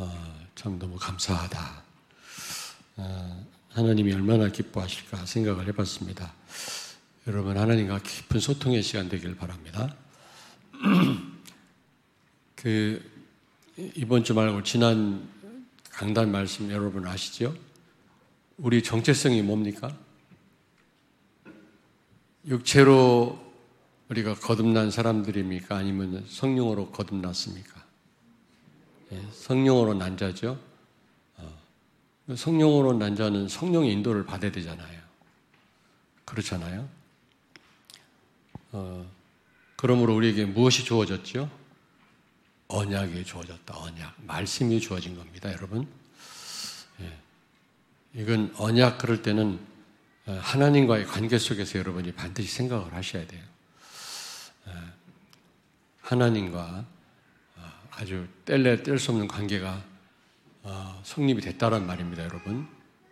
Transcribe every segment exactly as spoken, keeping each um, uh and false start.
어, 참 너무 감사하다. 어, 하나님이 얼마나 기뻐하실까 생각을 해봤습니다. 여러분, 하나님과 깊은 소통의 시간 되길 바랍니다. 그 이번 주 말고 지난 강단 말씀 여러분 아시죠? 우리 정체성이 뭡니까? 육체로 우리가 거듭난 사람들입니까? 아니면 성령으로 거듭났습니까? 예, 성령으로 난 자죠. 어, 성령으로 난 자는 성령의 인도를 받아야 되잖아요. 그렇잖아요. 어, 그러므로 우리에게 무엇이 주어졌죠? 언약이 주어졌다. 언약. 말씀이 주어진 겁니다, 여러분. 예, 이건 언약 그럴 때는 하나님과의 관계 속에서 여러분이 반드시 생각을 하셔야 돼요. 하나님과 아주 뗄래 뗄 수 없는 관계가 성립이 됐다는 말입니다, 여러분.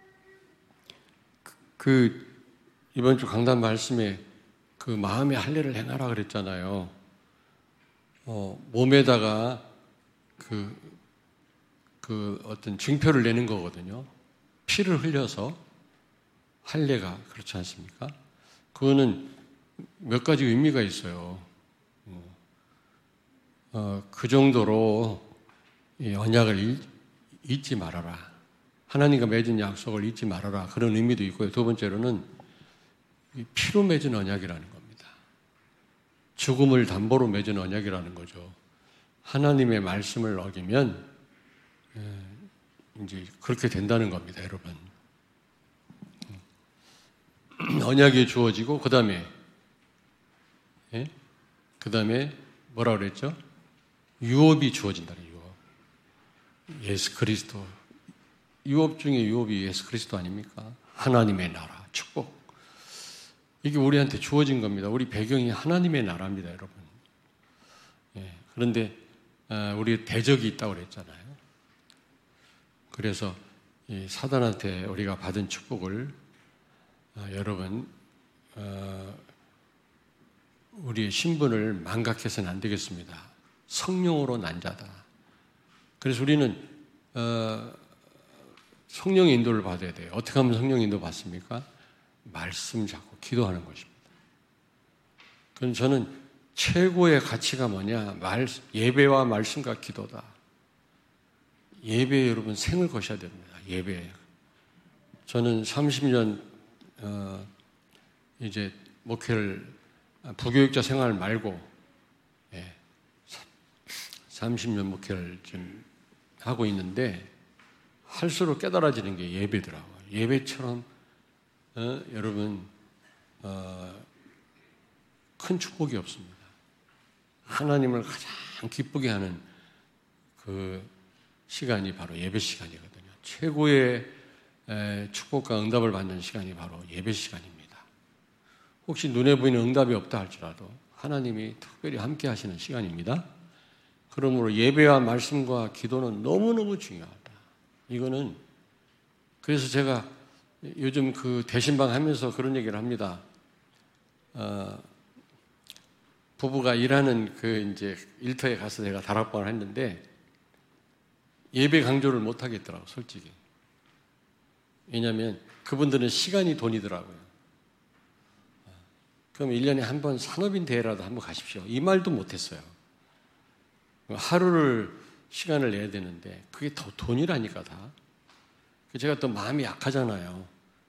그 이번 주 강단 말씀에 그 마음의 할례를 행하라 그랬잖아요. 어, 몸에다가 그, 그 어떤 증표를 내는 거거든요. 피를 흘려서 할례가 그렇지 않습니까? 그거는 몇 가지 의미가 있어요. 어, 그 정도로 이 언약을 잊지 말아라. 하나님과 맺은 약속을 잊지 말아라. 그런 의미도 있고요. 두 번째로는 피로 맺은 언약이라는 겁니다. 죽음을 담보로 맺은 언약이라는 거죠. 하나님의 말씀을 어기면 이제 그렇게 된다는 겁니다, 여러분. 언약이 주어지고 그 다음에 예? 그 다음에 뭐라 그랬죠? 유업이 주어진다는 유업. 예수 그리스도. 유업 중에 유업이 예수 그리스도 아닙니까? 하나님의 나라, 축복. 이게 우리한테 주어진 겁니다. 우리 배경이 하나님의 나라입니다, 여러분. 예, 그런데 우리 대적이 있다고 그랬잖아요. 그래서 이 사단한테 우리가 받은 축복을 어, 여러분 어, 우리의 신분을 망각해서는 안 되겠습니다. 성령으로 난 자다. 그래서 우리는 어, 성령의 인도를 받아야 돼요. 어떻게 하면 성령의 인도 받습니까? 말씀 잡고 기도하는 것입니다. 그럼 저는 최고의 가치가 뭐냐? 말, 예배와 말씀과 기도다. 예배에 여러분 생을 거셔야 됩니다. 예배. 저는 삼십 년 어, 이제 목회를 부교육자 생활 말고 예, 삼십 년 목회를 좀 하고 있는데 할수록 깨달아지는 게 예배더라고요. 예배처럼 어, 여러분 어, 큰 축복이 없습니다. 하나님을 가장 기쁘게 하는 그 시간이 바로 예배 시간이거든요. 최고의 축복과 응답을 받는 시간이 바로 예배 시간입니다. 혹시 눈에 보이는 응답이 없다 할지라도 하나님이 특별히 함께 하시는 시간입니다. 그러므로 예배와 말씀과 기도는 너무너무 중요하다. 이거는 그래서 제가 요즘 그 대신방 하면서 그런 얘기를 합니다. 어, 부부가 일하는 그 이제 일터에 가서 제가 다락방을 했는데 예배 강조를 못 하겠더라고, 솔직히. 왜냐하면 그분들은 시간이 돈이더라고요. 그럼 일 년에 한 번 산업인 대회라도 한번 가십시오. 이 말도 못했어요. 하루를 시간을 내야 되는데 그게 더 돈이라니까 다. 제가 또 마음이 약하잖아요.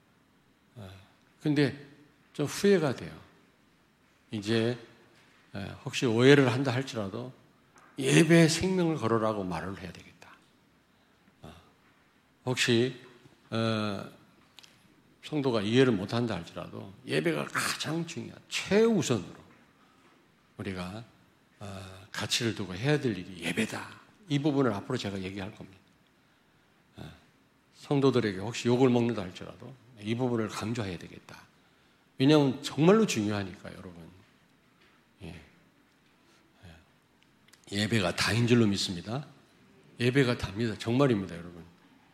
근데 좀 후회가 돼요. 이제 혹시 오해를 한다 할지라도 예배에 생명을 걸어라고 말을 해야 되겠다. 혹시 어, 성도가 이해를 못한다 할지라도 예배가 가장 중요한 최우선으로 우리가 어, 가치를 두고 해야 될 일이 예배다. 이 부분을 앞으로 제가 얘기할 겁니다. 어, 성도들에게 혹시 욕을 먹는다 할지라도 이 부분을 강조해야 되겠다. 왜냐하면 정말로 중요하니까, 여러분. 예. 예배가 다인 줄로 믿습니다. 예배가 답니다. 정말입니다, 여러분.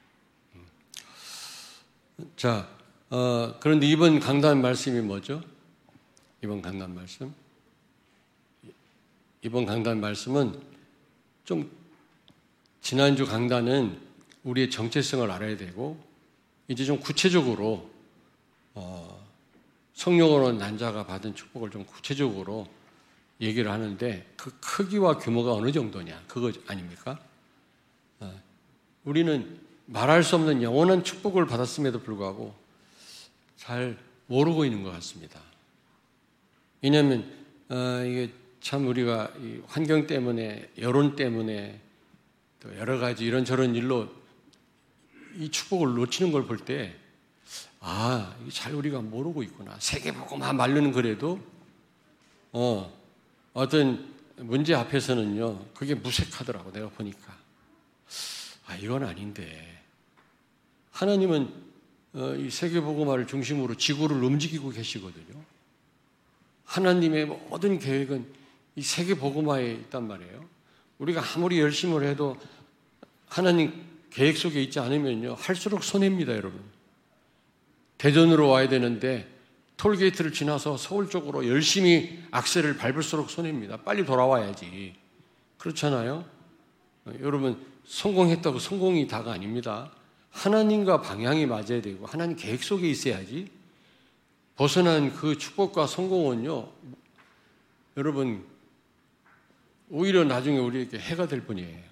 자, 어, 그런데 이번 강단 말씀이 뭐죠? 이번 강단 말씀? 이번 강단 말씀은 좀 지난주 강단은 우리의 정체성을 알아야 되고 이제 좀 구체적으로 어, 성령으로 난 자가 받은 축복을 좀 구체적으로 얘기를 하는데 그 크기와 규모가 어느 정도냐 그거 아닙니까? 어, 우리는 말할 수 없는 영원한 축복을 받았음에도 불구하고 잘 모르고 있는 것 같습니다. 왜냐하면 어, 이게 참 우리가 이 환경 때문에 여론 때문에 또 여러 가지 이런저런 일로 이 축복을 놓치는 걸 볼 때 아, 이게 잘 우리가 모르고 있구나. 세계복음화 말르는 그래도 어, 어떤 문제 앞에서는요 그게 무색하더라고 내가 보니까. 아, 이건 아닌데 하나님은 어, 이 세계복음화를 중심으로 지구를 움직이고 계시거든요. 하나님의 모든 계획은 이 세계복음화에 있단 말이에요. 우리가 아무리 열심을 해도 하나님 계획 속에 있지 않으면요 할수록 손해입니다, 여러분. 대전으로 와야 되는데 톨게이트를 지나서 서울 쪽으로 열심히 악셀을 밟을수록 손해입니다. 빨리 돌아와야지. 그렇잖아요? 여러분, 성공했다고 성공이 다가 아닙니다. 하나님과 방향이 맞아야 되고 하나님 계획 속에 있어야지. 벗어난 그 축복과 성공은요 여러분 오히려 나중에 우리에게 해가 될 뿐이에요.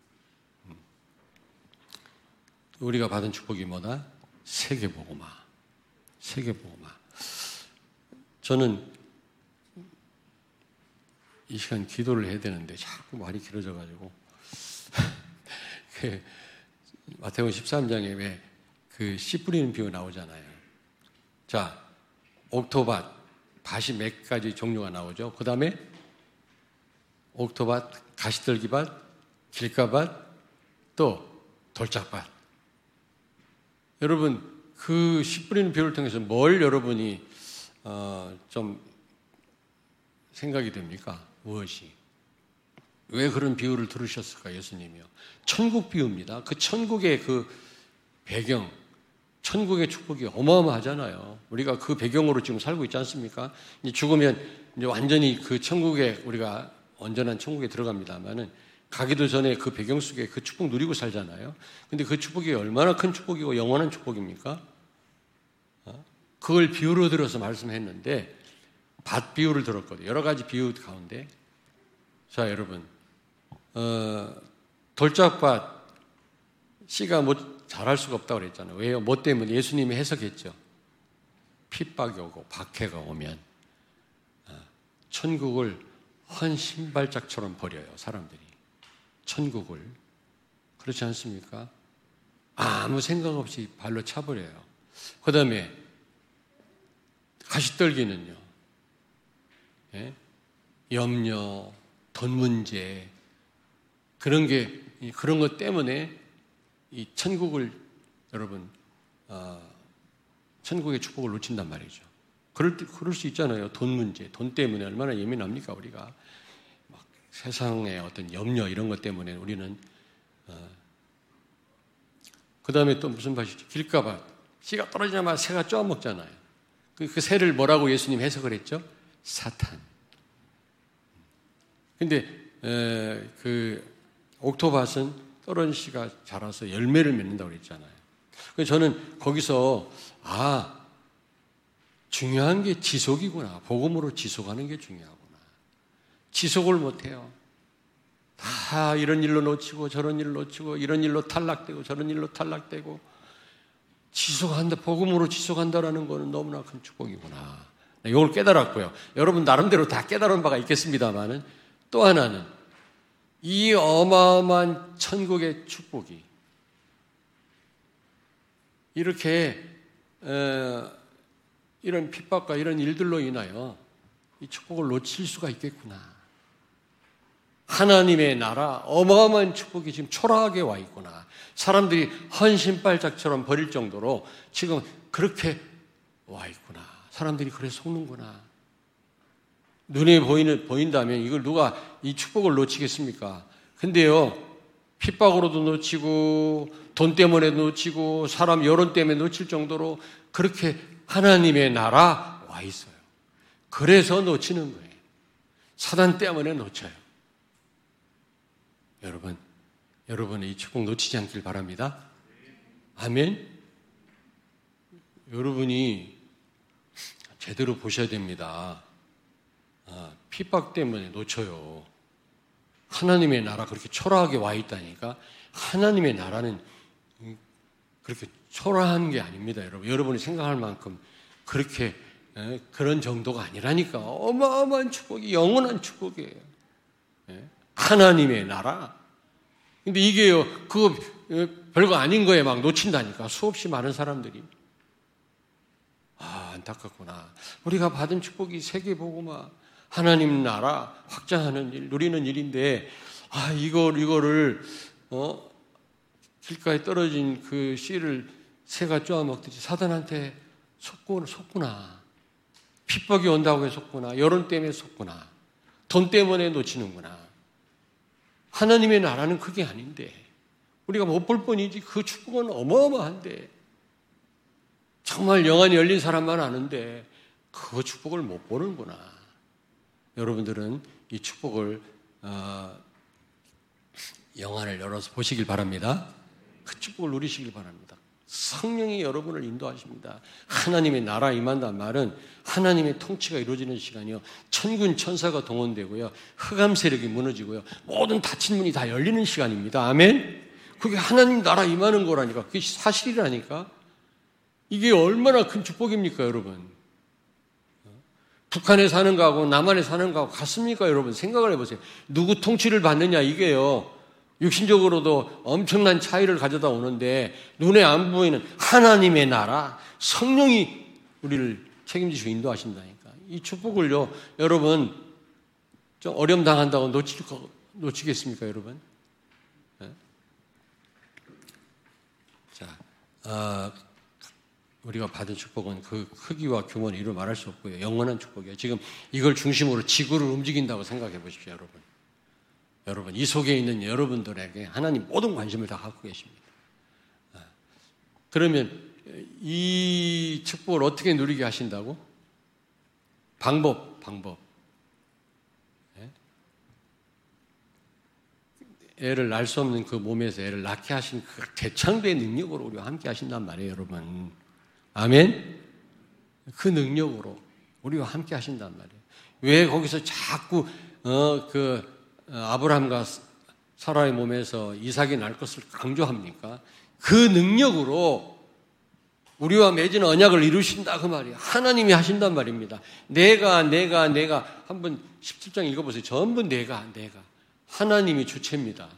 우리가 받은 축복이 뭐다? 세계복음화. 세계복음화. 저는 이 시간 기도를 해야 되는데 자꾸 말이 길어져가지고 그 마태복음 십삼 장에 왜 그 씨 뿌리는 비유 나오잖아요. 자, 옥토밭, 밭이 몇 가지 종류가 나오죠. 그 다음에 옥토밭, 가시떨기밭, 길가밭, 또 돌짝밭. 여러분 그 씨 뿌리는 비유를 통해서 뭘 여러분이 어, 좀 생각이 됩니까? 무엇이? 왜 그런 비유를 들으셨을까 예수님이요? 천국 비유입니다. 그 천국의 그 배경, 천국의 축복이 어마어마하잖아요. 우리가 그 배경으로 지금 살고 있지 않습니까? 이제 죽으면 이제 완전히 그 천국에 우리가 온전한 천국에 들어갑니다만은 가기도 전에 그 배경 속에 그 축복 누리고 살잖아요. 근데 그 축복이 얼마나 큰 축복이고 영원한 축복입니까? 그걸 비유로 들어서 말씀했는데 밭 비유를 들었거든요. 여러 가지 비유 가운데 자 여러분 어, 돌짝밭 씨가 뭐 잘할 수가 없다고 그랬잖아요. 왜요? 뭐 때문에? 예수님이 해석했죠. 핍박이 오고 박해가 오면 천국을 헌 신발짝처럼 버려요. 사람들이. 천국을. 그렇지 않습니까? 아무 생각 없이 발로 차버려요. 그 다음에 가시떨기는요. 예? 염려, 돈 문제 그런 게 그런 것 때문에 이 천국을 여러분 어, 천국의 축복을 놓친단 말이죠. 그럴 때, 그럴 수 있잖아요. 돈 문제, 돈 때문에 얼마나 예민합니까 우리가? 막 세상의 어떤 염려 이런 것 때문에 우리는 어, 그 다음에 또 무슨 밭이죠? 길가밭. 씨가 떨어지자마자 새가 쪼아먹잖아요. 그, 그 새를 뭐라고 예수님 해석을 했죠? 사탄. 근데 에, 그 옥토밭은 떨어진 씨가 자라서 열매를 맺는다고 그랬잖아요. 그래서 저는 거기서 아 중요한 게 지속이구나. 복음으로 지속하는 게 중요하구나. 지속을 못해요. 다 이런 일로 놓치고 저런 일로 놓치고 이런 일로 탈락되고 저런 일로 탈락되고 지속한다. 복음으로 지속한다라는 거는 너무나 큰 축복이구나. 이걸 깨달았고요. 여러분 나름대로 다 깨달은 바가 있겠습니다만은 또 하나는 이 어마어마한 천국의 축복이 이렇게 어, 이런 핍박과 이런 일들로 인하여 이 축복을 놓칠 수가 있겠구나. 하나님의 나라 어마어마한 축복이 지금 초라하게 와 있구나. 사람들이 헌신발작처럼 버릴 정도로 지금 그렇게 와 있구나. 사람들이 그래 속는구나. 눈에 보이는, 보인다면 이걸 누가 이 축복을 놓치겠습니까? 근데요, 핍박으로도 놓치고, 돈 때문에 놓치고, 사람 여론 때문에 놓칠 정도로 그렇게 하나님의 나라 와 있어요. 그래서 놓치는 거예요. 사단 때문에 놓쳐요. 여러분, 여러분의 이 축복 놓치지 않길 바랍니다. 아멘. 여러분이 제대로 보셔야 됩니다. 아, 핍박 때문에 놓쳐요. 하나님의 나라 그렇게 초라하게 와 있다니까. 하나님의 나라는 그렇게 초라한 게 아닙니다, 여러분. 여러분이 생각할 만큼 그렇게 에, 그런 정도가 아니라니까. 어마어마한 축복이, 영원한 축복이에요. 에? 하나님의 나라. 근데 이게요, 그거 별거 아닌 거에 막 놓친다니까. 수없이 많은 사람들이. 아, 안타깝구나. 우리가 받은 축복이 세계복음화, 하나님 나라 확장하는 일, 누리는 일인데, 아, 이걸, 이거를, 어, 길가에 떨어진 그 씨를 새가 쪼아먹듯이 사단한테 속고, 속구나. 핍박이 온다고 해서 속구나. 여론 때문에 속구나. 돈 때문에 놓치는구나. 하나님의 나라는 그게 아닌데, 우리가 못 볼 뿐이지 그 축복은 어마어마한데, 정말 영안이 열린 사람만 아는데 그 축복을 못 보는구나. 여러분들은 이 축복을 어, 영안을 열어서 보시길 바랍니다. 그 축복을 누리시길 바랍니다. 성령이 여러분을 인도하십니다. 하나님의 나라 임한다는 말은 하나님의 통치가 이루어지는 시간이요, 천군 천사가 동원되고요, 흑암 세력이 무너지고요, 모든 닫힌 문이 다 열리는 시간입니다. 아멘. 그게 하나님 나라 임하는 거라니까. 그게 사실이라니까. 이게 얼마나 큰 축복입니까, 여러분? 북한에 사는 거하고 남한에 사는 거하고 같습니까, 여러분? 생각을 해보세요. 누구 통치를 받느냐, 이게요, 육신적으로도 엄청난 차이를 가져다 오는데, 눈에 안 보이는 하나님의 나라, 성령이 우리를 책임지시고 인도하신다니까. 이 축복을요, 여러분, 좀 어려움 당한다고 놓칠 거, 놓치겠습니까, 여러분? 네? 자, 어, 우리가 받은 축복은 그 크기와 규모는 이루 말할 수 없고요. 영원한 축복이에요. 지금 이걸 중심으로 지구를 움직인다고 생각해 보십시오, 여러분. 여러분, 이 속에 있는 여러분들에게 하나님 모든 관심을 다 갖고 계십니다. 그러면 이 축복을 어떻게 누리게 하신다고? 방법, 방법. 애를 낳을 수 없는 그 몸에서 애를 낳게 하신 그 대창대의 능력으로 우리와 함께 하신단 말이에요, 여러분. 아멘? 그 능력으로 우리와 함께 하신단 말이에요. 왜 거기서 자꾸, 어, 그, 아브라함과 사라의 몸에서 이삭이 날 것을 강조합니까? 그 능력으로 우리와 맺은 언약을 이루신다, 그 말이에요. 하나님이 하신단 말입니다. 내가, 내가, 내가. 한번 십칠 장 읽어보세요. 전부 내가, 내가. 하나님이 주체입니다.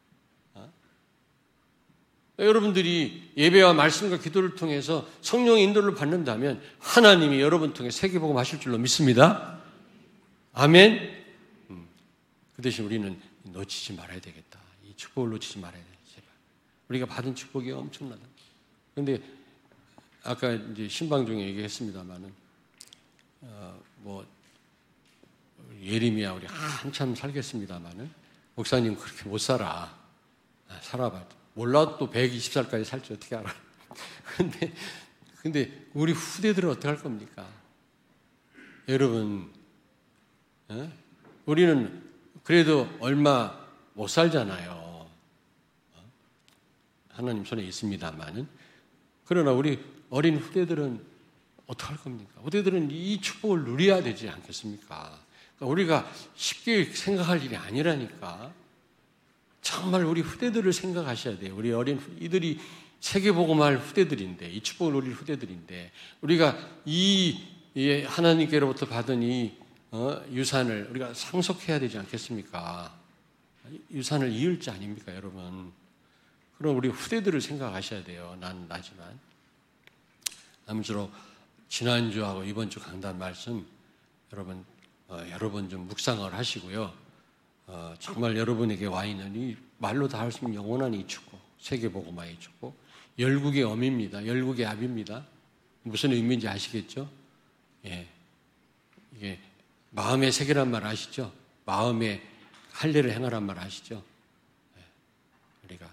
여러분들이 예배와 말씀과 기도를 통해서 성령의 인도를 받는다면 하나님이 여러분 통해 세계복음 하실 줄로 믿습니다. 아멘. 음, 그 대신 우리는 놓치지 말아야 되겠다. 이 축복을 놓치지 말아야 돼. 제발. 우리가 받은 축복이 엄청나다. 그런데 아까 이제 신방 중에 얘기했습니다만은 어, 뭐 예레미야 우리 한참 살겠습니다만은 목사님 그렇게 못 살아. 아, 살아봐. 몰라도 백이십 살까지 살지 어떻게 알아. 근데, 근데 우리 후대들은 어떻게 할 겁니까? 여러분, 어? 우리는 그래도 얼마 못 살잖아요. 어? 하나님 손에 있습니다만은. 그러나 우리 어린 후대들은 어떻게 할 겁니까? 후대들은 이 축복을 누려야 되지 않겠습니까? 그러니까 우리가 쉽게 생각할 일이 아니라니까. 정말 우리 후대들을 생각하셔야 돼요. 우리 어린 이들이 세계복음할 후대들인데, 이 축복을 누릴 후대들인데, 우리가 이 하나님께로부터 받은 이 어, 유산을 우리가 상속해야 되지 않겠습니까? 유산을 이을 자 아닙니까, 여러분? 그럼 우리 후대들을 생각하셔야 돼요. 난 나지만. 아무쪼록 지난주하고 이번 주 강단 말씀 여러분 어, 여러 번 좀 묵상을 하시고요. 어, 정말 여러분에게 와 있는 이 말로 다 할 수 있는 영원한 이 축복, 세계복음화의 축복, 열국의 엄입니다. 열국의 압입니다. 무슨 의미인지 아시겠죠? 예, 이게 마음의 세계란 말 아시죠? 마음의 할례를 행하란 말 아시죠? 예, 우리가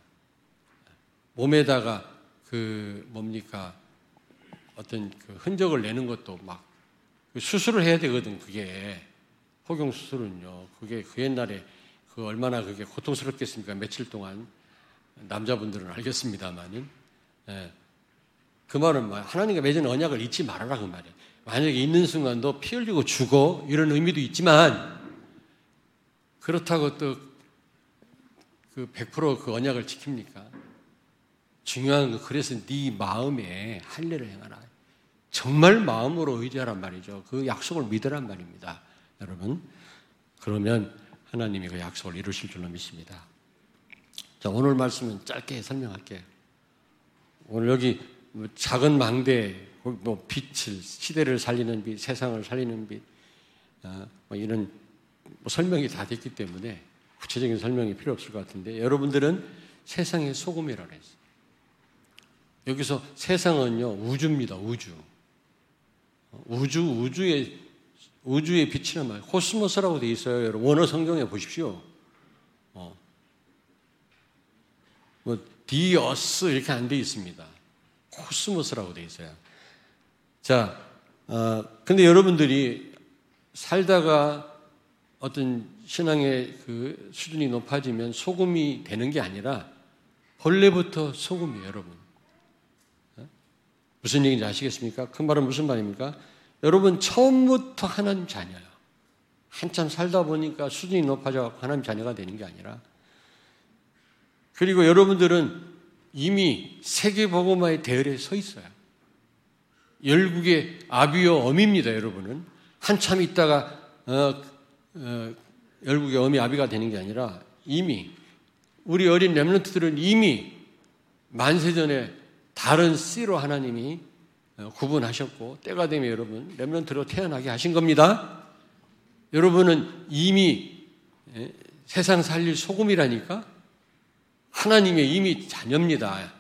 몸에다가 그 뭡니까 어떤 그 흔적을 내는 것도 막 수술을 해야 되거든. 그게 포경 수술은요. 그게 그 옛날에 그 얼마나 그게 고통스럽겠습니까? 며칠 동안 남자분들은 알겠습니다만은, 예. 그 말은 뭐 하나님과 맺은 언약을 잊지 말아라 그 말이에요. 만약에 있는 순간도 피 흘리고 죽어 이런 의미도 있지만 그렇다고 또 그 백 퍼센트 그 언약을 지킵니까? 중요한 건 그래서 네 마음에 할례를 행하라. 정말 마음으로 의지하란 말이죠. 그 약속을 믿으란 말입니다. 여러분, 그러면 하나님이 그 약속을 이루실 줄로 믿습니다. 자, 오늘 말씀은 짧게 설명할게요. 오늘 여기 작은 망대, 뭐 빛을, 시대를 살리는 빛, 세상을 살리는 빛, 어, 뭐 이런 뭐 설명이 다 됐기 때문에 구체적인 설명이 필요 없을 것 같은데, 여러분들은 세상의 소금이라고 했어요. 여기서 세상은요, 우주입니다, 우주. 우주, 우주의, 우주의 빛이란 말이에요. 코스모스라고 되어 있어요. 여러분, 원어 성경에 보십시오. 어. 뭐, 디어스 이렇게 안 되어 있습니다. 코스모스라고 되어 있어요. 자, 어, 근데 여러분들이 살다가 어떤 신앙의 그 수준이 높아지면 소금이 되는 게 아니라 본래부터 소금이에요, 여러분. 무슨 얘기인지 아시겠습니까? 그 말은 무슨 말입니까? 여러분 처음부터 하나님 자녀예요. 한참 살다 보니까 수준이 높아져 하나님 자녀가 되는 게 아니라, 그리고 여러분들은 이미 세계복음화의 대열에 서 있어요. 열국의 아비요 어미입니다, 여러분은. 한참 있다가 어, 어, 열국의 어미 아비가 되는 게 아니라 이미 우리 어린 렘넌트들은 이미 만세전에 다른 씨로 하나님이 구분하셨고 때가 되면 여러분 렘넌트로 태어나게 하신 겁니다. 여러분은 이미 세상 살릴 소금이라니까 하나님의 이미 자녀입니다.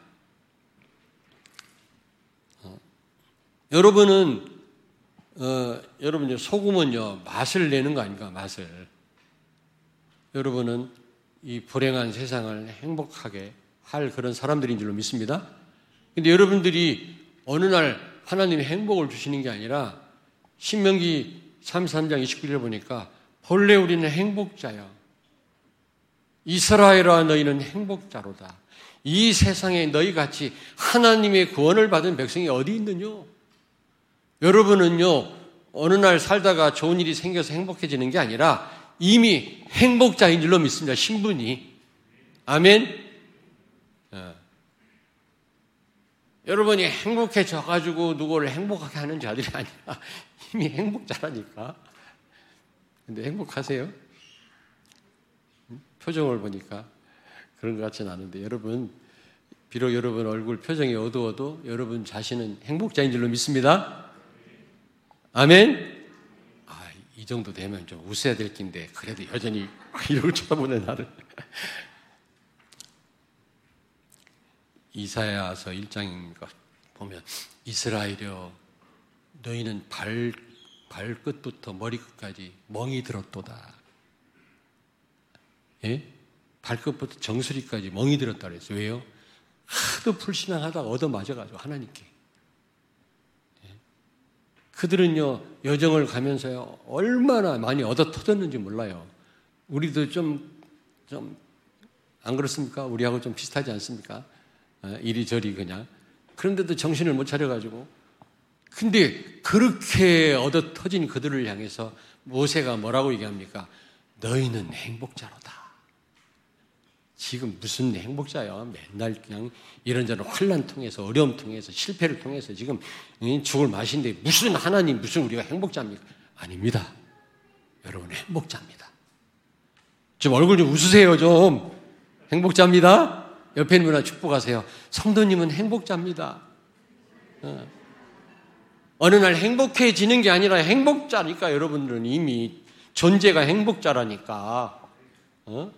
어. 여러분은 어, 여러분 소금은요 맛을 내는 거 아닙니까? 맛을. 여러분은 이 불행한 세상을 행복하게 할 그런 사람들인 줄로 믿습니다. 근데 여러분들이 어느 날 하나님이 행복을 주시는 게 아니라 신명기 삼십삼 장 이십구 절을 보니까 본래 우리는 행복자요. 이스라엘아 너희는 행복자로다. 이 세상에 너희같이 하나님의 구원을 받은 백성이 어디 있느뇨? 여러분은요 어느 날 살다가 좋은 일이 생겨서 행복해지는 게 아니라 이미 행복자인 줄로 믿습니다. 신분이. 아멘. 어. 여러분이 행복해져가지고 누구를 행복하게 하는 자들이 아니라 이미 행복자라니까. 근데 행복하세요? 표정을 보니까 그런 것 같지는 않은데, 여러분 비록 여러분 얼굴 표정이 어두워도 여러분 자신은 행복자인 줄로 믿습니다. 아멘. 아, 이 정도 되면 좀 웃어야 될 낀데 그래도 여전히 이러고 쳐다보는 나를. 이사야서 일 장 보면 이스라엘이여 너희는 발, 발끝부터 머리끝까지 멍이 들었도다. 예? 발끝부터 정수리까지 멍이 들었다 그랬어요. 왜요? 하도 불신앙하다가 얻어맞아가지고 하나님께. 예? 그들은요 여정을 가면서요 얼마나 많이 얻어 터졌는지 몰라요. 우리도 좀 좀 안 그렇습니까? 우리하고 좀 비슷하지 않습니까? 이리저리 그냥. 그런데도 정신을 못 차려가지고. 근데 그렇게 얻어 터진 그들을 향해서 모세가 뭐라고 얘기합니까? 너희는 행복자로다. 지금 무슨 행복자야? 맨날 그냥 이런저런 환난 통해서 어려움 통해서 실패를 통해서 지금 죽을 맛인데 무슨 하나님 무슨 우리가 행복자입니까? 아닙니다. 여러분 행복자입니다. 좀 얼굴 좀 웃으세요 좀. 행복자입니다. 옆에 있는 분한테 축복하세요. 성도님은 행복자입니다. 어. 어느 날 행복해지는 게 아니라 행복자니까. 여러분들은 이미 존재가 행복자라니까. 어?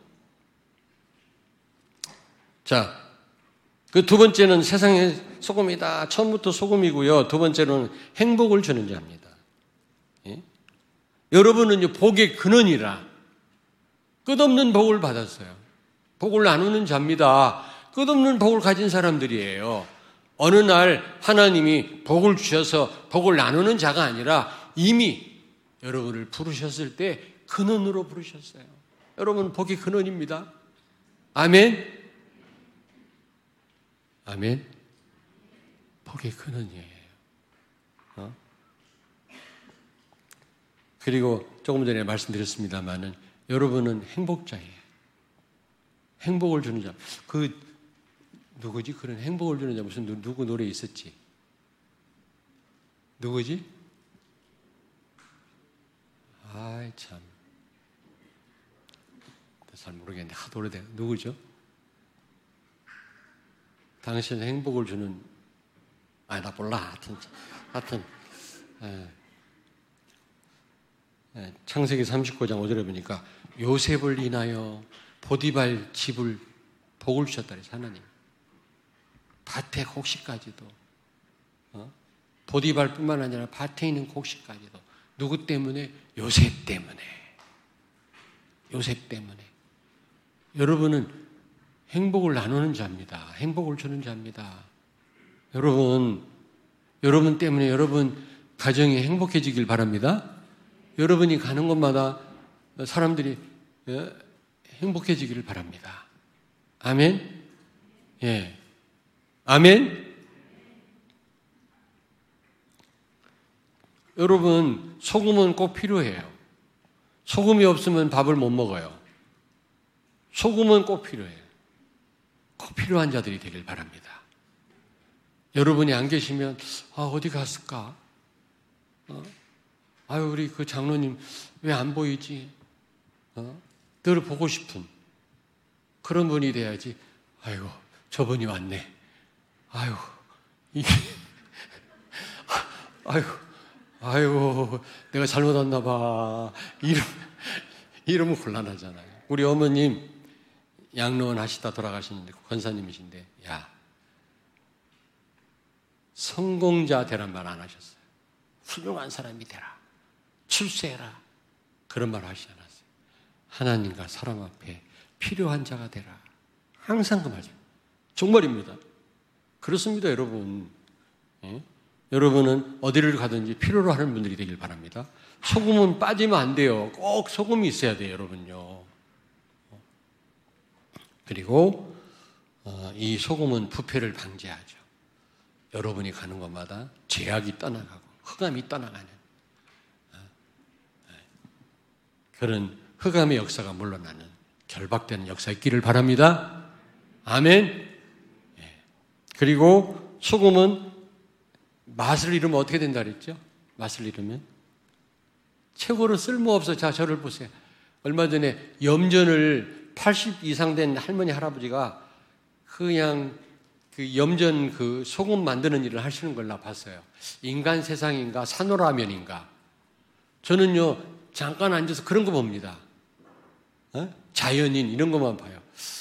자, 그 두 번째는 세상의 소금이다. 처음부터 소금이고요. 두 번째는 행복을 주는 자입니다. 예? 여러분은 복의 근원이라 끝없는 복을 받았어요. 복을 나누는 자입니다. 끝없는 복을 가진 사람들이에요. 어느 날 하나님이 복을 주셔서 복을 나누는 자가 아니라 이미 여러분을 부르셨을 때 근원으로 부르셨어요. 여러분 복의 근원입니다. 아멘. 아멘? 복이 큰 은혜예요. 어? 그리고 조금 전에 말씀드렸습니다마는 여러분은 행복자예요. 행복을 주는 자. 그 누구지? 그런 행복을 주는 자 무슨 누, 누구 노래 있었지? 누구지? 아이 참. 잘 모르겠는데 하도 오래돼. 누구죠? 당신은 행복을 주는 아니 나 몰라. 하여튼 하여튼 에, 에, 창세기 삼십구 장 오 절에 보니까 요셉을 인하여 보디발 집을 복을 주셨다 그래서 하나님. 밭에 곡식까지도 어? 보디발뿐만 아니라 밭에 있는 곡식까지도 누구 때문에? 요셉 때문에. 요셉 때문에. 여러분은 행복을 나누는 자입니다. 행복을 주는 자입니다. 여러분, 여러분 때문에 여러분 가정이 행복해지길 바랍니다. 여러분이 가는 곳마다 사람들이 행복해지기를 바랍니다. 아멘? 예. 아멘? 여러분, 소금은 꼭 필요해요. 소금이 없으면 밥을 못 먹어요. 소금은 꼭 필요해요. 꼭 필요한 자들이 되길 바랍니다. 여러분이 안 계시면 아, 어디 갔을까? 어? 아유, 우리 그 장로님 왜 안 보이지? 어? 늘 보고 싶은 그런 분이 돼야지. 아이고, 저분이 왔네. 아유, 이게 아유, 아유, 내가 잘못 왔나 봐. 이름, 이러면 곤란하잖아요. 우리 어머님 양로원 하시다 돌아가셨는데 권사님이신데, 야, 성공자 되란 말 안 하셨어요. 훌륭한 사람이 되라. 출세해라. 그런 말 하시지 않았어요. 하나님과 사람 앞에 필요한 자가 되라. 항상 그 말씀. 정말입니다. 그렇습니다, 여러분. 예? 여러분은 어디를 가든지 필요로 하는 분들이 되길 바랍니다. 소금은 빠지면 안 돼요. 꼭 소금이 있어야 돼요, 여러분요. 그리고 이 소금은 부패를 방지하죠. 여러분이 가는 곳마다 죄악이 떠나가고 흑암이 떠나가는 그런 흑암의 역사가 물러나는 결박되는 역사 있기를 바랍니다. 아멘. 그리고 소금은 맛을 잃으면 어떻게 된다 그랬죠? 맛을 잃으면 최고로 쓸모없어. 자, 저를 보세요. 얼마 전에 염전을 팔십 이상 된 할머니 할아버지가 그냥 그 염전 그 소금 만드는 일을 하시는 걸 나 봤어요. 인간 세상인가 산호라면인가. 저는요 잠깐 앉아서 그런 거 봅니다. 어? 자연인 이런 것만 봐요.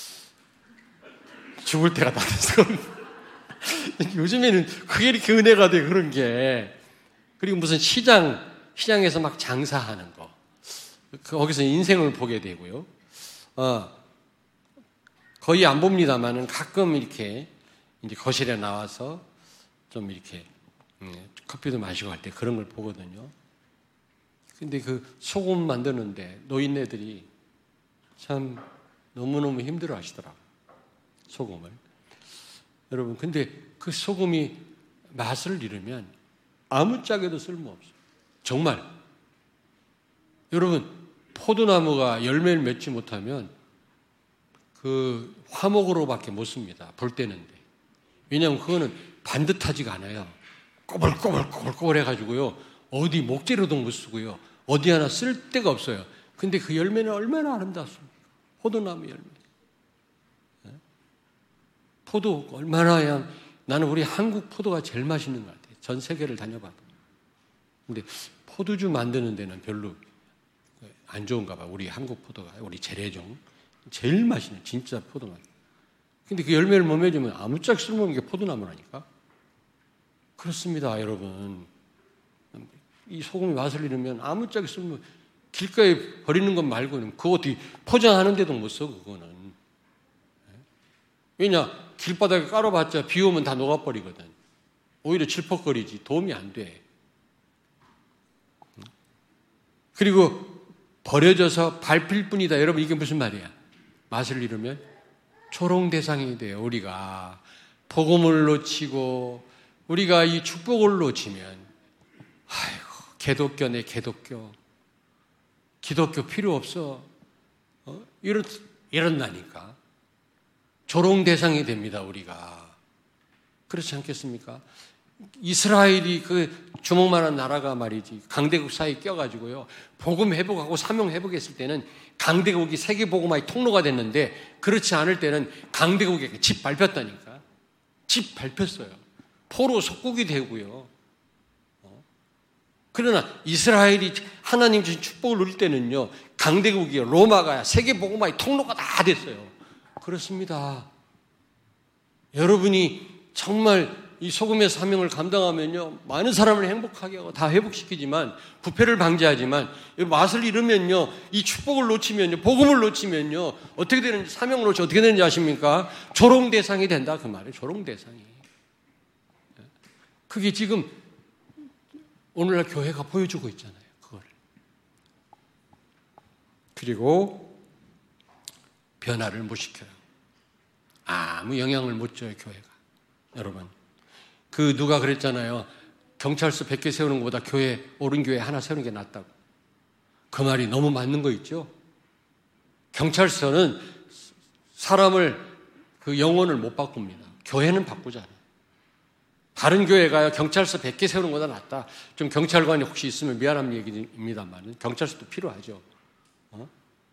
죽을 때가 다 돼서 요즘에는 그게 이렇게 은혜가 돼 그런 게. 그리고 무슨 시장 시장에서 막 장사하는 거 거기서 인생을 보게 되고요. 어, 거의 안 봅니다만은 가끔 이렇게 이제 거실에 나와서 좀 이렇게 음, 커피도 마시고 할 때 그런 걸 보거든요. 근데 그 소금 만드는데 노인네들이 참 너무너무 힘들어 하시더라고요. 소금을. 여러분, 근데 그 소금이 맛을 잃으면 아무짝에도 쓸모없어요. 정말. 여러분, 포도나무가 열매를 맺지 못하면 그 화목으로밖에 못 씁니다. 불 때는데. 왜냐하면 그거는 반듯하지가 않아요. 꼬불꼬불꼬불꼬불 해가지고요. 어디 목재로도 못 쓰고요. 어디 하나 쓸 데가 없어요. 근데 그 열매는 얼마나 아름답습니까? 포도나무 열매. 포도 얼마나 그냥 나는 우리 한국 포도가 제일 맛있는 것 같아요. 전 세계를 다녀봐도. 근데 포도주 만드는 데는 별로 안 좋은가 봐. 우리 한국 포도가, 우리 재래종. 제일 맛있는 진짜 포도맛. 근데 그 열매를 못 맺으면 아무짝 쓸모없는 게 포도나무라니까. 그렇습니다, 여러분. 이 소금이 맛을 잃으면 아무짝 쓸모, 길가에 버리는 것 말고는 그거 어떻게 포장하는 데도 못 써, 그거는. 왜냐? 길바닥에 깔아봤자 비 오면 다 녹아버리거든. 오히려 질퍽거리지 도움이 안 돼. 그리고 버려져서 밟힐 뿐이다. 여러분, 이게 무슨 말이야? 맛을 잃으면 초롱대상이 돼요. 우리가 복음을 놓치고 우리가 이 축복을 놓치면 아이고 개독교네 개독교 기독교 필요 없어 어? 이런, 이런다니까 조롱 대상이 됩니다. 우리가 그렇지 않겠습니까? 이스라엘이 그 주먹만한 나라가 말이지 강대국 사이에 껴가지고요 복음 회복하고 사명 회복했을 때는 강대국이 세계 복음화의 통로가 됐는데 그렇지 않을 때는 강대국에게 집 밟혔다니까. 집 밟혔어요. 포로 속국이 되고요. 그러나 이스라엘이 하나님 주신 축복을 누릴 때는요 강대국이 로마가 세계 복음화의 통로가 다 됐어요. 그렇습니다. 여러분이 정말 이 소금의 사명을 감당하면요 많은 사람을 행복하게 하고 다 회복시키지만 부패를 방지하지만 맛을 잃으면요 이 축복을 놓치면요 복음을 놓치면요 어떻게 되는지 사명을 놓치면 어떻게 되는지 아십니까? 조롱 대상이 된다 그 말이에요. 조롱 대상이. 그게 지금 오늘날 교회가 보여주고 있잖아요. 그걸. 그리고 변화를 못 시켜요. 아무 영향을 못 줘요 교회가. 여러분 그 누가 그랬잖아요. 경찰서 백 개 세우는 것보다 교회 옳은 교회 하나 세우는 게 낫다고. 그 말이 너무 맞는 거 있죠. 경찰서는 사람을 그 영혼을 못 바꿉니다. 교회는 바꾸잖아요. 다른 교회가요 경찰서 백 개 세우는 것보다 낫다. 좀 경찰관이 혹시 있으면 미안한 얘기입니다만 경찰서도 필요하죠. 어?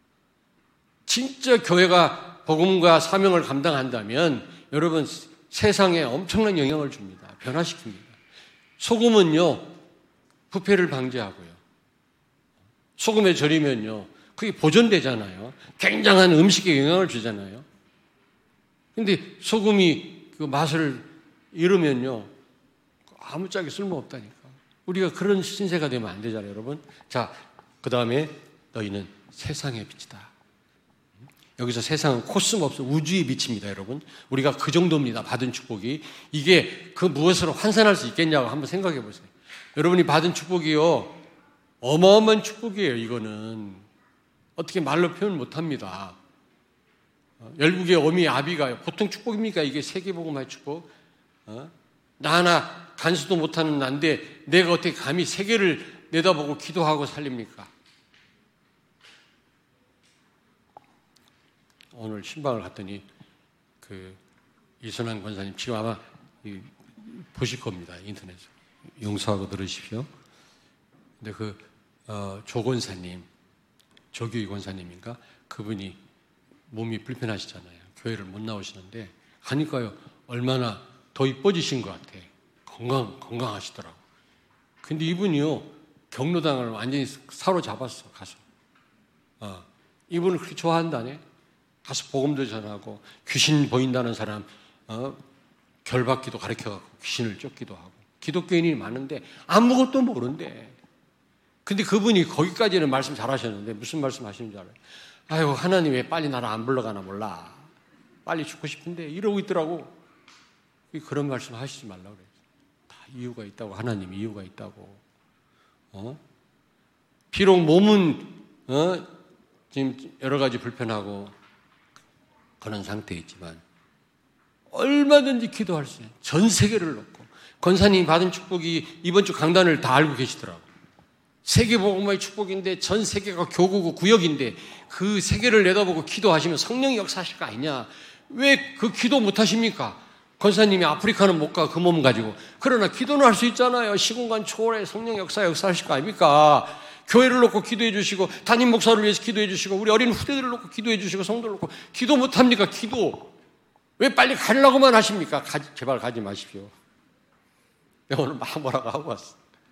진짜 교회가 복음과 사명을 감당한다면 여러분 세상에 엄청난 영향을 줍니다. 변화시킵니다. 소금은요 부패를 방지하고요 소금에 절이면요 그게 보존되잖아요. 굉장한 음식에 영향을 주잖아요. 근데 소금이 그 맛을 잃으면요 아무짝에 쓸모없다니까. 우리가 그런 신세가 되면 안 되잖아요 여러분. 자, 그 다음에 너희는 세상의 빛이다. 여기서 세상은 코스모스 우주의 빛입니다 여러분. 우리가 그 정도입니다. 받은 축복이. 이게 그 무엇으로 환산할 수 있겠냐고 한번 생각해 보세요. 여러분이 받은 축복이요 어마어마한 축복이에요. 이거는 어떻게 말로 표현 못합니다. 열국의 어미 아비가 보통 축복입니까? 이게 세계복음화의 축복. 어? 나 하나 간수도 못하는 난데 내가 어떻게 감히 세계를 내다보고 기도하고 살립니까? 오늘 신방을 갔더니 그 이선환 권사님 지금 아마 보실 겁니다. 인터넷에 용서하고 들으십시오. 근데 그 어, 조 권사님, 조규희 권사님인가 그분이 몸이 불편하시잖아요. 교회를 못 나오시는데 가니까요 얼마나 더 이뻐지신 것 같아. 건강 건강하시더라고. 근데 이분이요 경로당을 완전히 사로잡았어 가서. 어, 이분을 그렇게 좋아한다네. 가서 복음도 전하고 귀신 보인다는 사람 어, 결박기도 가르쳐갖고 귀신을 쫓기도 하고 기독교인이 많은데 아무것도 모른대. 근데 그분이 거기까지는 말씀 잘하셨는데 무슨 말씀 하시는 줄 알아요? 아이고 하나님 왜 빨리 나를 안 불러가나 몰라. 빨리 죽고 싶은데 이러고 있더라고. 그런 말씀 하시지 말라고 그래요. 다 이유가 있다고. 하나님 이유가 있다고. 어? 비록 몸은 어? 지금 여러 가지 불편하고 그런 상태에 있지만 얼마든지 기도할 수 있는 전 세계를 놓고 권사님이 받은 축복이 이번 주 강단을 다 알고 계시더라고요. 세계복음화의 축복인데 전 세계가 교구고 구역인데 그 세계를 내다보고 기도하시면 성령이 역사하실 거 아니냐. 왜 그 기도 못하십니까? 권사님이 아프리카는 못 가 그 몸 가지고. 그러나 기도는 할 수 있잖아요. 시공간 초월에 성령 역사 역사하실 거 아닙니까? 교회를 놓고 기도해 주시고 담임 목사를 위해서 기도해 주시고 우리 어린 후대들을 놓고 기도해 주시고 성도를 놓고 기도 못합니까? 기도. 왜 빨리 가려고만 하십니까? 가지, 제발 가지 마십시오. 내가 오늘 막 뭐라고 하고 왔어.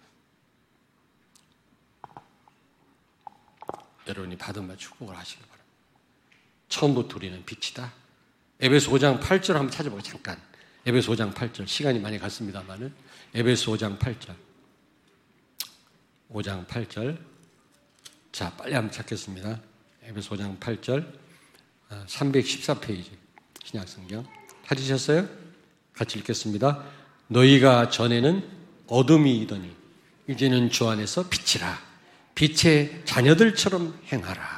여러분이 받은 바 축복을 하시기 바랍니다. 처음부터 우리는 빛이다. 에베소 오 장 팔 절 한번 찾아보고 잠깐. 에베소 오 장 팔 절 시간이 많이 갔습니다만은 에베소 오 장 팔 절 오 장 팔 절 자 빨리 한번 찾겠습니다. 에베소 오 장 팔 절 삼백십사 페이지 신약성경 찾으셨어요? 같이 읽겠습니다. 너희가 전에는 어둠이더니 이제는 주 안에서 빛이라. 빛의 자녀들처럼 행하라.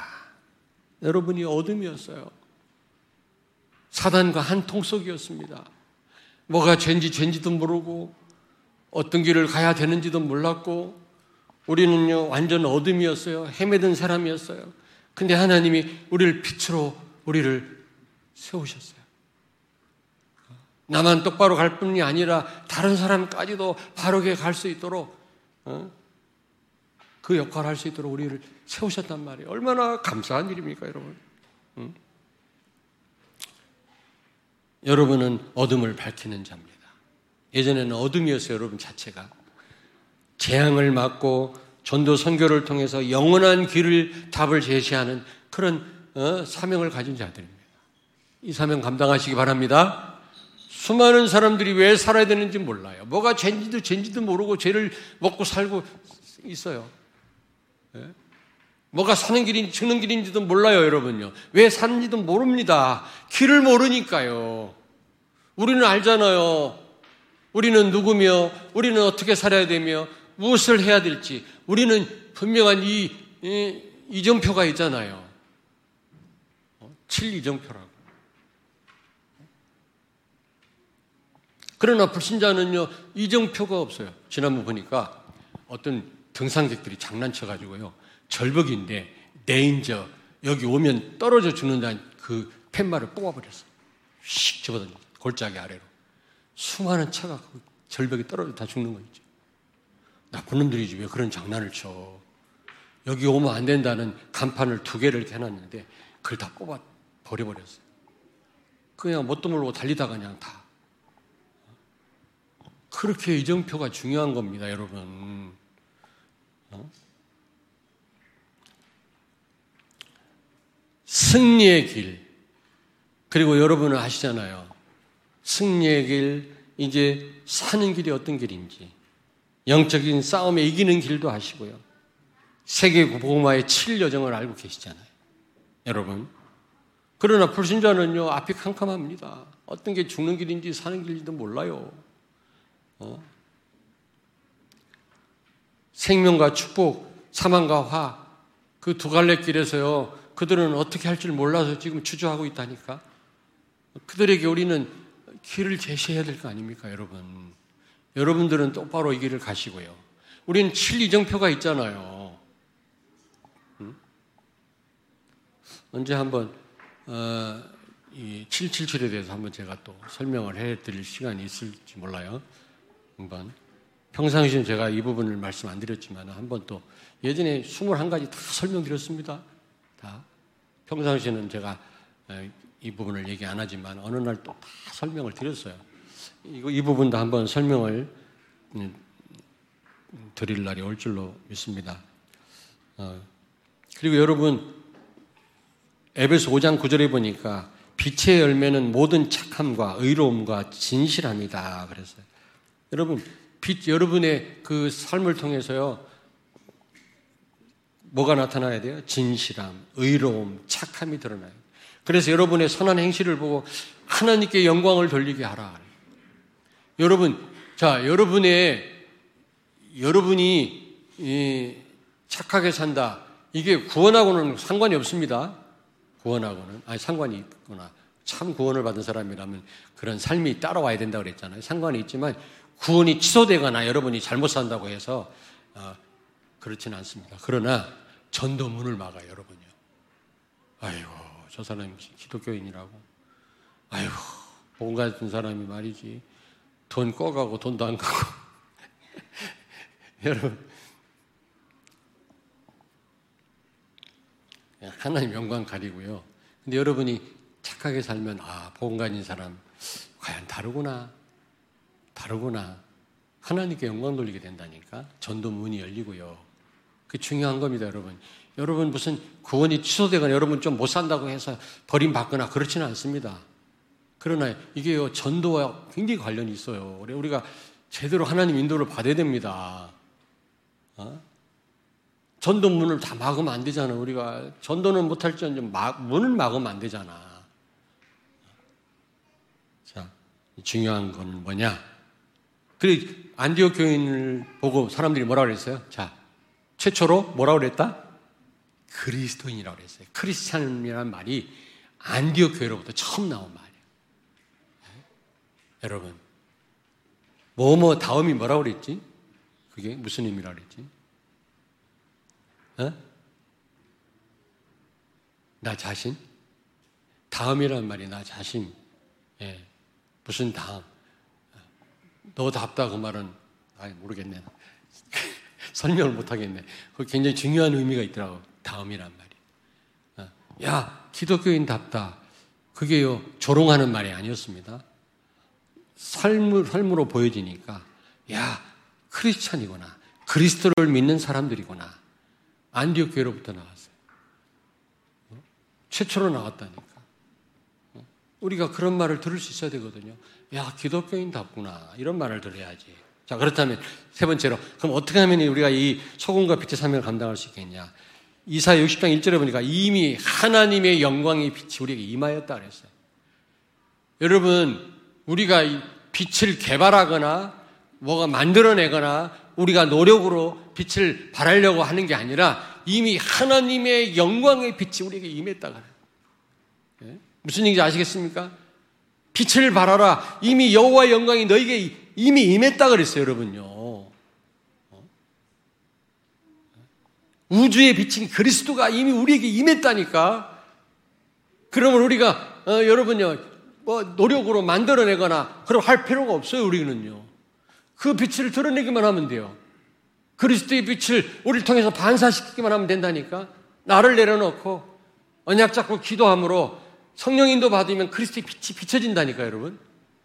여러분이 어둠이었어요. 사단과 한 통 속이었습니다. 뭐가 죄인지 죄인지도 모르고 어떤 길을 가야 되는지도 몰랐고 우리는요 완전 어둠이었어요. 헤매던 사람이었어요. 근데 하나님이 우리를 빛으로 우리를 세우셨어요. 나만 똑바로 갈 뿐이 아니라 다른 사람까지도 바르게 갈 수 있도록 어? 그 역할을 할 수 있도록 우리를 세우셨단 말이에요. 얼마나 감사한 일입니까, 여러분? 응? 여러분은 어둠을 밝히는 자입니다. 예전에는 어둠이었어요, 여러분 자체가. 재앙을 막고 전도 선교를 통해서 영원한 길을 답을 제시하는 그런 어, 사명을 가진 자들입니다. 이 사명 감당하시기 바랍니다. 수많은 사람들이 왜 살아야 되는지 몰라요. 뭐가 죄인지도 죄인지도 모르고 죄를 먹고 살고 있어요. 예? 뭐가 사는 길인지 죽는 길인지도 몰라요, 여러분요. 왜 사는지도 모릅니다. 길을 모르니까요. 우리는 알잖아요. 우리는 누구며 우리는 어떻게 살아야 되며 무엇을 해야 될지 우리는 분명한 이, 이 이정표가 있잖아요. 칠 이정표라고. 그러나 불신자는요 이정표가 없어요. 지난번 보니까 어떤 등산객들이 장난쳐가지고요 절벽인데 데인저 여기 오면 떨어져 죽는다는 그 팻말을 뽑아버렸어. 휙 집어던져 골짜기 아래로. 수많은 차가 그 절벽에 떨어져 다 죽는 거 있죠. 나쁜 놈들이지 왜 그런 장난을 쳐. 여기 오면 안 된다는 간판을 두 개를 이렇게 해놨는데 그걸 다 뽑아 버려버렸어요. 그냥 뭣도 모르고 달리다가 그냥 다. 그렇게 이정표가 중요한 겁니다, 여러분. 어? 승리의 길. 그리고 여러분은 아시잖아요. 승리의 길, 이제 사는 길이 어떤 길인지. 영적인 싸움에 이기는 길도 아시고요. 세계 복음화의 칠 여정을 알고 계시잖아요. 여러분. 그러나 불신자는요, 앞이 캄캄합니다. 어떤 게 죽는 길인지 사는 길인지도 몰라요. 어? 생명과 축복, 사망과 화, 그 두 갈래 길에서요, 그들은 어떻게 할 줄 몰라서 지금 주저하고 있다니까. 그들에게 우리는 길을 제시해야 될 거 아닙니까, 여러분? 여러분들은 똑바로 이 길을 가시고요. 우리는 칠 이정표가 있잖아요. 응? 언제 한번 어, 이 칠칠칠에 대해서 한번 제가 또 설명을 해드릴 시간이 있을지 몰라요. 한번 평상시엔 제가 이 부분을 말씀 안 드렸지만 한번 또 예전에 스물한 가지 다 설명드렸습니다. 다 평상시에는 제가 이 부분을 얘기 안 하지만 어느 날 또 다 설명을 드렸어요. 이거 이 부분도 한번 설명을 드릴 날이 올 줄로 믿습니다. 어, 그리고 여러분 에베소 오 장 구 절에 보니까 빛의 열매는 모든 착함과 의로움과 진실함이다 그랬어요. 여러분 빛 여러분의 그 삶을 통해서요 뭐가 나타나야 돼요? 진실함, 의로움, 착함이 드러나요. 그래서 여러분의 선한 행실을 보고 하나님께 영광을 돌리게 하라. 여러분, 자, 여러분의, 여러분이 이, 착하게 산다. 이게 구원하고는 상관이 없습니다. 구원하고는. 아니, 상관이 있구나. 참 구원을 받은 사람이라면 그런 삶이 따라와야 된다고 그랬잖아요. 상관이 있지만 구원이 취소되거나 여러분이 잘못 산다고 해서 어, 그렇지는 않습니다. 그러나 전도문을 막아요, 여러분요. 아이고, 저 사람이 기독교인이라고. 아이고, 복음 같은 사람이 말이지. 돈 꺼가고 돈도 안 가고. 여러분, 하나님 영광 가리고요. 근데 여러분이 착하게 살면, 아, 복음 가진 사람, 과연 다르구나. 다르구나. 하나님께 영광 돌리게 된다니까. 전도 문이 열리고요. 그게 중요한 겁니다, 여러분. 여러분 무슨 구원이 취소되거나 여러분 좀 못 산다고 해서 버림받거나 그렇지는 않습니다. 그러나 이게요, 전도와 굉장히 관련이 있어요. 우리가 제대로 하나님 인도를 받아야 됩니다. 어? 전도 문을 다 막으면 안 되잖아. 우리가 전도는 못할지언정 문을 막으면 안 되잖아. 자, 중요한 건 뭐냐? 그리고 안디옥 교인을 보고 사람들이 뭐라고 그랬어요? 자, 최초로 뭐라고 그랬다? 그리스도인이라고 그랬어요. 크리스찬이라는 말이 안디옥 교회로부터 처음 나온 말이에요. 네? 여러분, 뭐뭐 다음이 뭐라고 그랬지? 그게 무슨 의미라고 그랬지? 어? 나 자신? 다음이란 말이 나 자신. 예. 무슨 다음? 너답다 그 말은 아이 모르겠네. 설명을 못하겠네. 그 굉장히 중요한 의미가 있더라고. 다음이란 말이. 어. 야, 기독교인답다. 그게요 조롱하는 말이 아니었습니다. 삶을, 삶으로 보여지니까 야, 크리스찬이구나. 그리스도를 믿는 사람들이구나. 안디옥 교회로부터 나왔어요. 어? 최초로 나왔다니까. 어? 우리가 그런 말을 들을 수 있어야 되거든요. 야, 기독교인답구나. 이런 말을 들어야지. 자, 그렇다면 세 번째로 그럼 어떻게 하면 우리가 이 소금과 빛의 사명을 감당할 수 있겠냐? 이사야 육십 장 일 절에 보니까 이미 하나님의 영광의 빛이 우리에게 임하였다 그랬어요. 여러분, 우리가 이 빛을 개발하거나 뭐가 만들어내거나 우리가 노력으로 빛을 발하려고 하는 게 아니라 이미 하나님의 영광의 빛이 우리에게 임했다 그래요. 네? 무슨 얘기인지 아시겠습니까? 빛을 발하라. 이미 여호와의 영광이 너에게 이미 임했다 그랬어요, 여러분요. 우주의 빛인 그리스도가 이미 우리에게 임했다니까. 그러면 우리가 어, 여러분요, 뭐 노력으로 만들어내거나 그럼 할 필요가 없어요, 우리는요. 그 빛을 드러내기만 하면 돼요. 그리스도의 빛을 우리를 통해서 반사시키기만 하면 된다니까. 나를 내려놓고 언약 잡고 기도함으로 성령인도 받으면 그리스도의 빛이 비춰진다니까, 여러분.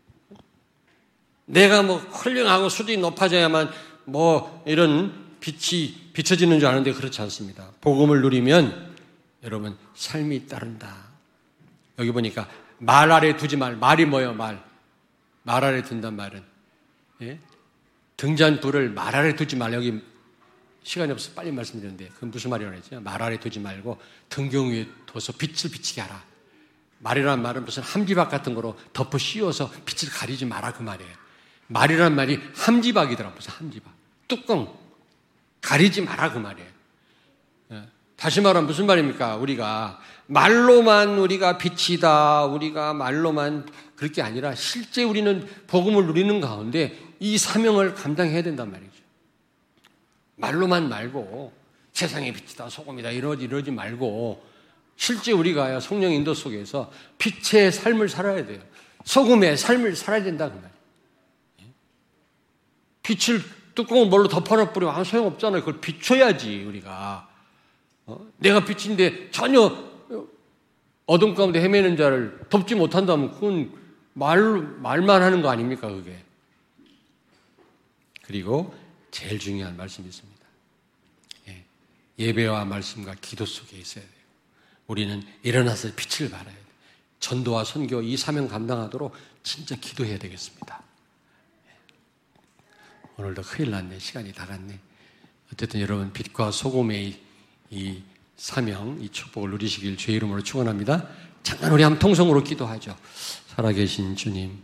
내가 뭐 훌륭하고 수준이 높아져야만 뭐 이런 빛이 비춰지는 줄 아는데 그렇지 않습니다. 복음을 누리면 여러분 삶이 따른다. 여기 보니까 말 아래 두지 말. 말이 뭐예요? 말. 말 아래 둔단 말은 예? 등잔불을 말 아래 두지 말. 여기 시간이 없어서 빨리 말씀드렸는데 그건 무슨 말이라고 했죠? 말 아래 두지 말고 등경 위에 둬서 빛을 비치게 하라. 말이란 말은 무슨 함지박 같은 거로 덮어 씌워서 빛을 가리지 마라 그 말이에요. 말이란 말이 함지박이더라고요. 무슨 함지박. 뚜껑 가리지 마라 그 말이에요. 다시 말하면 무슨 말입니까? 우리가 말로만 우리가 빛이다. 우리가 말로만 그럴 게 아니라 실제 우리는 복음을 누리는 가운데 이 사명을 감당해야 된단 말이죠. 말로만 말고 세상의 빛이다 소금이다 이러지 이러지 말고 실제 우리가 성령 인도 속에서 빛의 삶을 살아야 돼요. 소금의 삶을 살아야 된다 그 말이에요. 빛을 뚜껑을 뭘로 덮어놔 뿌리면 아무 소용없잖아요. 그걸 비춰야지 우리가. 어? 내가 빛인데 전혀 어둠 가운데 헤매는 자를 덮지 못한다면 그건 말, 말만 하는 거 아닙니까 그게. 그리고 제일 중요한 말씀이 있습니다. 예. 예배와 말씀과 기도 속에 있어야 돼요. 우리는 일어나서 빛을 발해야 돼요. 전도와 선교 이 사명 감당하도록 진짜 기도해야 되겠습니다. 오늘도 큰일 났네. 시간이 다 갔네. 어쨌든 여러분 빛과 소금의 이, 이 사명, 이 축복을 누리시길 주의 이름으로 축원합니다. 잠깐 우리 한번 통성으로 기도하죠. 살아계신 주님,